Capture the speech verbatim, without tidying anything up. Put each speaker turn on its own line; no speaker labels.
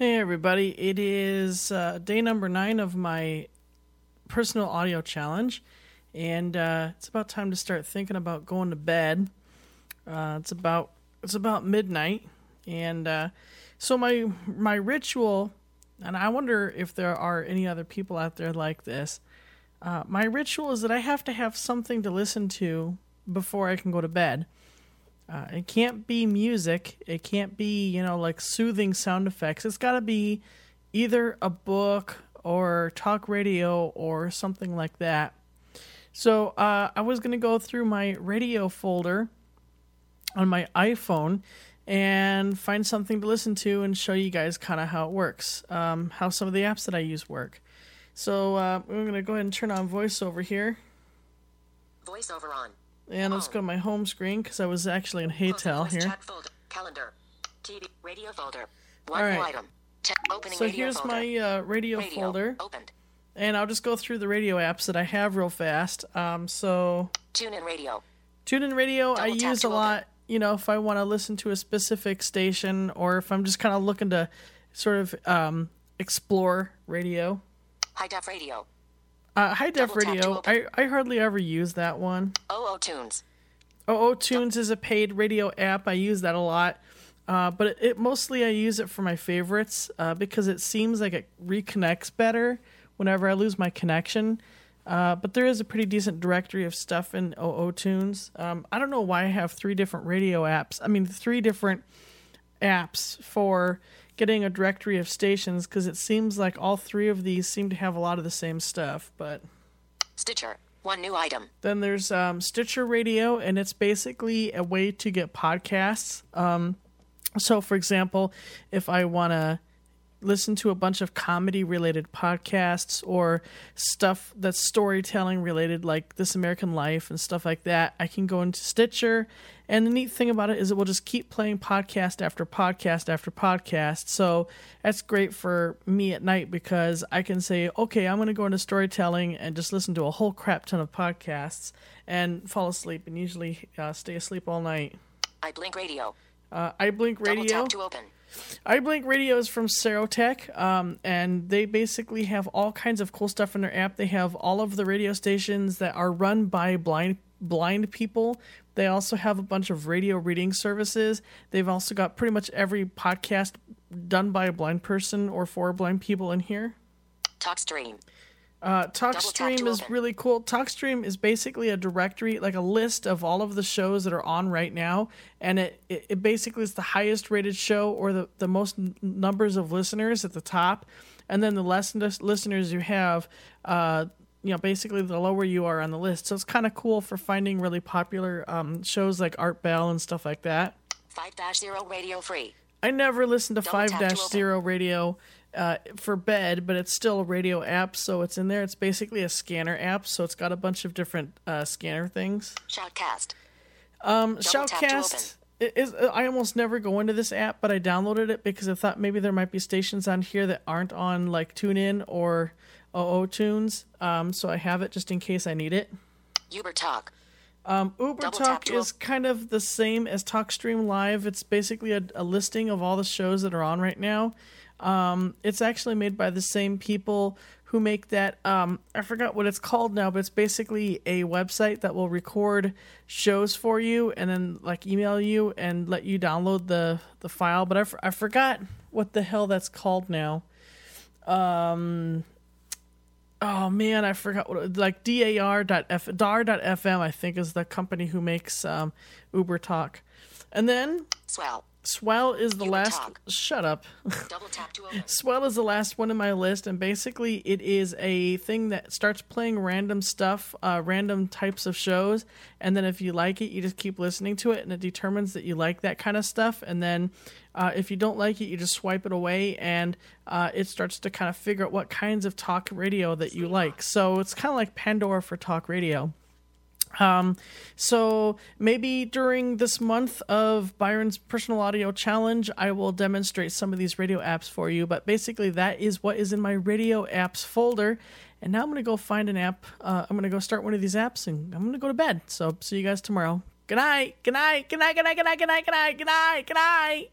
Hey everybody, it is uh, day number nine of my personal audio challenge, and uh, it's about time to start thinking about going to bed. Uh, it's about it's about midnight, and uh, so my my ritual, and I wonder if there are any other people out there like this. Uh, my ritual is that I have to have something to listen to before I can go to bed. Uh, it can't be music. It can't be, you know, like soothing sound effects. It's got to be either a book or talk radio or something like that. So uh, I was going to go through my radio folder on my iPhone and find something to listen to and show you guys kind of how it works, um, how some of the apps that I use work. So uh, we're going to go ahead and turn on VoiceOver here.
VoiceOver on.
And let's go to my home screen because I was actually in Haytel here.
Chat folder, calendar, T V, radio folder. One
All right.
item. Te- opening
So
radio
here's
folder.
my uh, radio,
radio
folder,
opened.
and I'll just go through the radio apps that I have real fast. Um, so
TuneIn radio.
TuneIn Radio I
Double tap
use
to
a
open.
lot. You know, if I want to listen to a specific station, or if I'm just kind of looking to sort of um, explore radio.
High def radio.
Uh, High Def
Double tap to
Radio,
open.
I, I hardly ever use that one.
O O Tunes.
O O Tunes is a paid radio app. I use that a lot. Uh, but it, it mostly I use it for my favorites uh, because it seems like it reconnects better whenever I lose my connection. Uh, but there is a pretty decent directory of stuff in O O Tunes. Um, I don't know why I have three different radio apps. I mean, three different apps for getting a directory of stations because it seems like all three of these seem to have a lot of the same stuff. But
Stitcher. One new item.
then there's um, Stitcher Radio, and it's basically a way to get podcasts. Um, so, for example, if I want to listen to a bunch of comedy-related podcasts or stuff that's storytelling-related, like This American Life and stuff like that, I can go into Stitcher. And the neat thing about it is it will just keep playing podcast after podcast after podcast. So that's great for me at night because I can say, okay, I'm going to go into storytelling and just listen to a whole crap ton of podcasts and fall asleep and usually uh, stay asleep all night.
iBlink radio.
Uh, iBlink
Double
Radio.
tap to open.
iBlink Radio is from Serotech, um, and they basically have all kinds of cool stuff in their app. They have all of the radio stations that are run by blind blind people. They also have a bunch of radio reading services. They've also got pretty much every podcast done by a blind person or for blind people in here.
TalkStream.
Uh,
tap
TalkStream
to
is
open.
really cool. TalkStream is basically a directory, like a list of all of the shows that are on right now, and it, it, it basically is the highest rated show or the, the most n- numbers of listeners at the top, and then the less lis- listeners you have, uh, you know, basically the lower you are on the list. So it's kind of cool for finding really popular um, shows like Art Bell and stuff like that.
five dash zero radio free.
I never listened to
Double
five
tap to
dash zero radio uh, for bed, but it's still a radio app, so it's in there. It's basically a scanner app, so it's got a bunch of different uh, scanner things.
Shoutcast.
Um,
Double tap to
Shoutcast i- is. I almost never go into this app, but I downloaded it because I thought maybe there might be stations on here that aren't on like TuneIn or O O Tunes, um, so I have it just in case I need it.
Uber Talk.
Um, Uber
Double
Talk
tap to
is kind of the same as TalkStream Live. It's basically a, a listing of all the shows that are on right now. Um, it's actually made by the same people who make that. Um, I forgot what it's called now, but it's basically a website that will record shows for you and then like email you and let you download the, the file. But I, f- I forgot what the hell that's called now. Um, oh man, I forgot what it, like D A R dot F dar dot F M I think is the company who makes um, Uber Talk, and then
Swell.
Swell is the
Uber
last.
Talk.
Shut up.
Double tap to open.
Swell is the last one in my list, and basically it is a thing that starts playing random stuff, uh, random types of shows, and then if you like it, you just keep listening to it, and it determines that you like that kind of stuff, and then uh, if you don't like it, you just swipe it away, and uh, it starts to kind of figure out what kinds of talk radio that you like. So it's kind of like Pandora for talk radio. Um, so maybe during this month of Byron's personal audio challenge, I will demonstrate some of these radio apps for you, but basically that is what is in my radio apps folder. And now I'm going to go find an app. Uh, I'm going to go start one of these apps and I'm going to go to bed. So see you guys tomorrow. Good night. Good night. Good night. Good night. Good night. Good night. Good night. Good night. Good night.